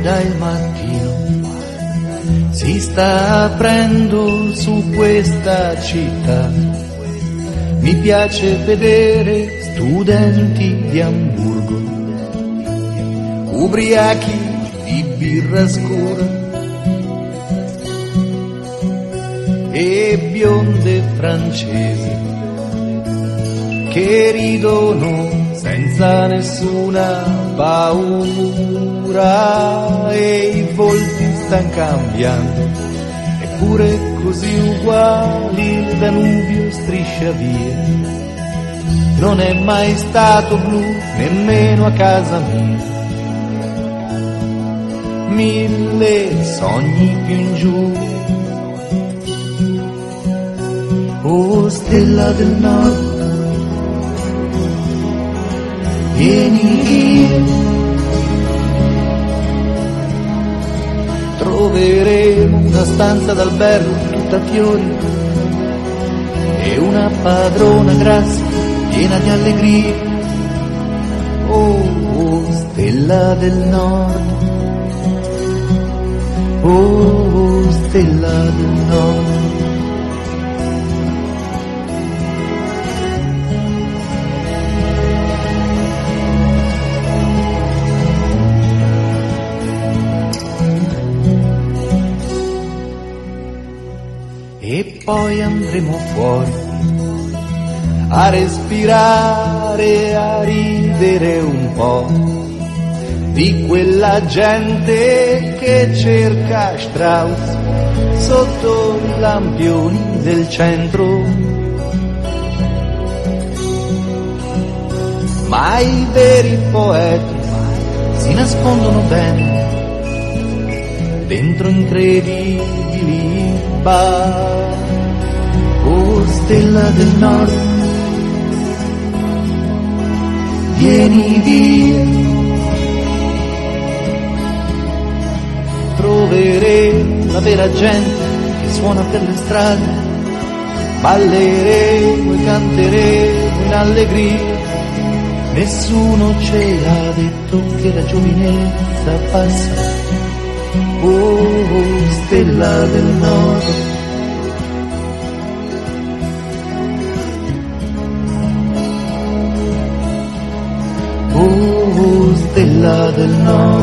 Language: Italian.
dal mattino si sta aprendo su questa città. Mi piace vedere studenti di Amburgo, ubriachi di birra scura e bionde francesi che ridono senza nessuna paura, e i volti stanno cambiando, eppure così uguali il Danubio striscia via. Non è mai stato blu nemmeno a casa mia. 1000 sogni più in giù. Oh stella del nord, vieni via, troveremo una stanza d'albergo tutta fiori e una padrona grassa piena di allegria. Oh stella del nord, oh stella del nord. E poi andremo fuori a respirare, a ridere un po' di quella gente che cerca Strauss sotto i lampioni del centro. Ma i veri poeti si nascondono bene dentro incredibili bar. Oh stella del nord, vieni via, troveremo la vera gente che suona per le strade, balleremo e canteremo in allegria. Nessuno ce l'ha detto che la giovinezza passa. Oh stella del nord, oh stella del nord.